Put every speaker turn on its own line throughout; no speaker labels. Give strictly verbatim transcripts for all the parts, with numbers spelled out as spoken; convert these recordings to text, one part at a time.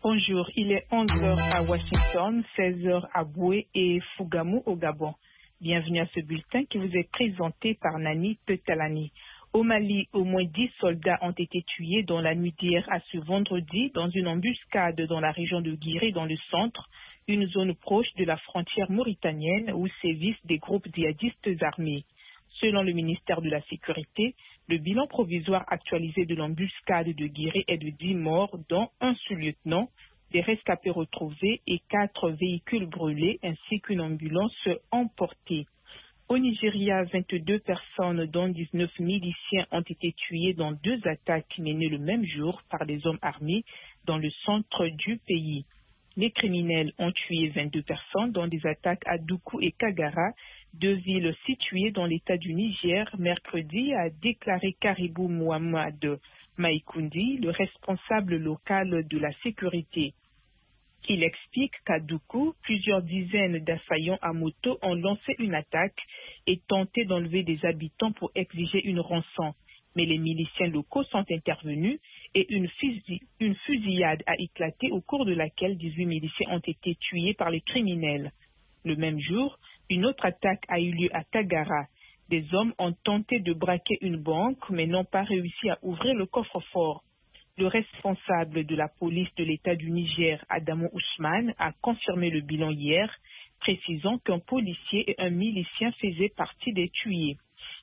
Bonjour, il est onze heures à Washington, seize heures à Boué et Fougamou au Gabon. Bienvenue à ce bulletin qui vous est présenté par Nani Petalani. Au Mali, au moins dix soldats ont été tués dans la nuit d'hier à ce vendredi dans une embuscade dans la région de Guiré dans le centre, une zone proche de la frontière mauritanienne où sévissent des groupes djihadistes armés. Selon le ministère de la Sécurité, le bilan provisoire actualisé de l'embuscade de Guiré est de dix morts, dont un sous-lieutenant, des rescapés retrouvés et quatre véhicules brûlés ainsi qu'une ambulance emportée. Au Nigeria, vingt-deux personnes, dont dix-neuf miliciens, ont été tuées dans deux attaques menées le même jour par des hommes armés dans le centre du pays. Les criminels ont tué vingt-deux personnes dans des attaques à Doukou et Kagara, deux villes situées dans l'État du Niger, mercredi, a déclaré Karibou Mohamed Maïkoundi, le responsable local de la sécurité. Il explique qu'à Doukou, plusieurs dizaines d'assaillants à moto ont lancé une attaque et tenté d'enlever des habitants pour exiger une rançon. Mais les miliciens locaux sont intervenus et une, fusil, une fusillade a éclaté au cours de laquelle dix-huit miliciens ont été tués par les criminels. Le même jour, une autre attaque a eu lieu à Kagara. Des hommes ont tenté de braquer une banque mais n'ont pas réussi à ouvrir le coffre-fort. Le responsable de la police de l'État du Niger, Adamo Ousmane, a confirmé le bilan hier, précisant qu'un policier et un milicien faisaient partie des tués.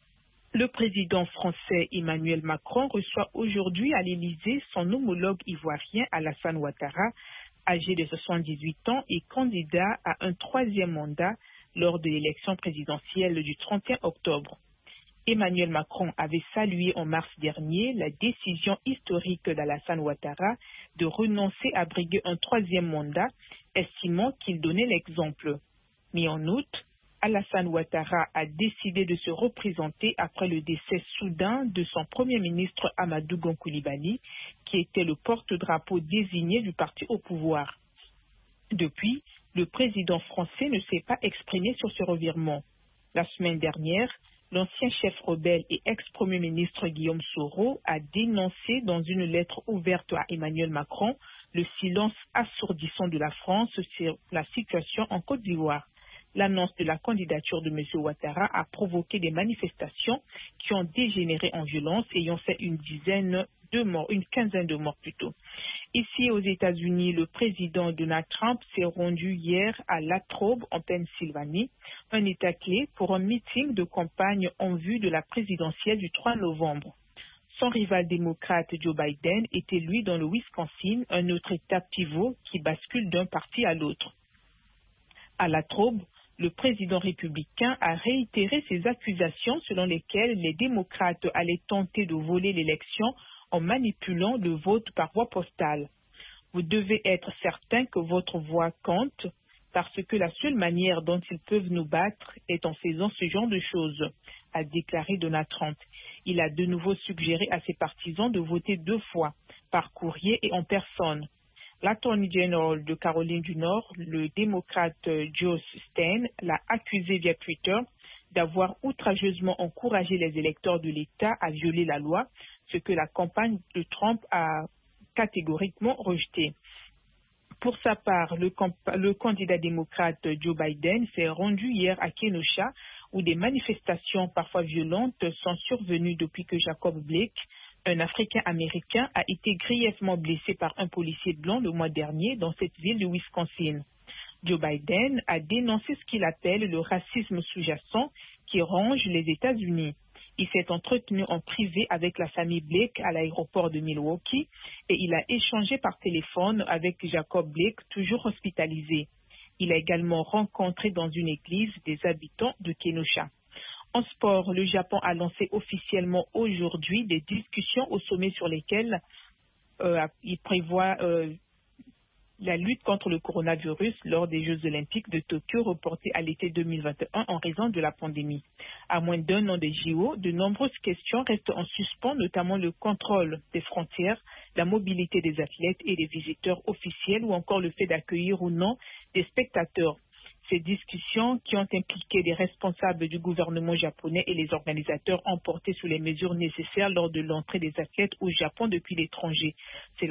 Le président français Emmanuel Macron reçoit aujourd'hui à l'Élysée son homologue ivoirien Alassane Ouattara, âgé de soixante-dix-huit ans et candidat à un troisième mandat lors de l'élection présidentielle du trente et un octobre. Emmanuel Macron avait salué en mars dernier la décision historique d'Alassane Ouattara de renoncer à briguer un troisième mandat, estimant qu'il donnait l'exemple. Mais en août, Alassane Ouattara a décidé de se représenter après le décès soudain de son premier ministre Amadou Gon Coulibaly, qui était le porte-drapeau désigné du parti au pouvoir. Depuis, le président français ne s'est pas exprimé sur ce revirement. La semaine dernière, l'ancien chef rebelle et ex-premier ministre Guillaume Soro a dénoncé dans une lettre ouverte à Emmanuel Macron le silence assourdissant de la France sur la situation en Côte d'Ivoire. L'annonce de la candidature de M. Ouattara a provoqué des manifestations qui ont dégénéré en violence ayant fait une dizaine de morts, une quinzaine de morts plutôt. Ici aux États-Unis, le président Donald Trump s'est rendu hier à Latrobe en Pennsylvanie, un État clé pour un meeting de campagne en vue de la présidentielle du trois novembre. Son rival démocrate Joe Biden était lui dans le Wisconsin, un autre État pivot qui bascule d'un parti à l'autre. À Latrobe, le président républicain a réitéré ses accusations selon lesquelles les démocrates allaient tenter de voler l'élection en manipulant le vote par voie postale. Vous devez être certain que votre voix compte parce que la seule manière dont ils peuvent nous battre est en faisant ce genre de choses, a déclaré Donald Trump. Il a de nouveau suggéré à ses partisans de voter deux fois, par courrier et en personne. L'Attorney General de Caroline du Nord, le démocrate Joe Stein, l'a accusé via Twitter d'avoir outrageusement encouragé les électeurs de l'État à violer la loi, ce que la campagne de Trump a catégoriquement rejeté. Pour sa part, le, le candidat démocrate Joe Biden s'est rendu hier à Kenosha, où des manifestations parfois violentes sont survenues depuis que Jacob Blake, un Africain-Américain, a été grièvement blessé par un policier blanc le mois dernier dans cette ville du Wisconsin. Joe Biden a dénoncé ce qu'il appelle le racisme sous-jacent qui ronge les États-Unis. Il s'est entretenu en privé avec la famille Blake à l'aéroport de Milwaukee et il a échangé par téléphone avec Jacob Blake, toujours hospitalisé. Il a également rencontré dans une église des habitants de Kenosha. En sport, le Japon a lancé officiellement aujourd'hui des discussions au sommet sur lesquelles euh, il prévoit euh, la lutte contre le coronavirus lors des Jeux olympiques de Tokyo reportés à l'été deux mille vingt et un en raison de la pandémie. À moins d'un an des J O, de nombreuses questions restent en suspens, notamment le contrôle des frontières, la mobilité des athlètes et des visiteurs officiels ou encore le fait d'accueillir ou non des spectateurs. Ces discussions, qui ont impliqué des responsables du gouvernement japonais et les organisateurs, ont porté sur les mesures nécessaires lors de l'entrée des athlètes au Japon depuis l'étranger. C'est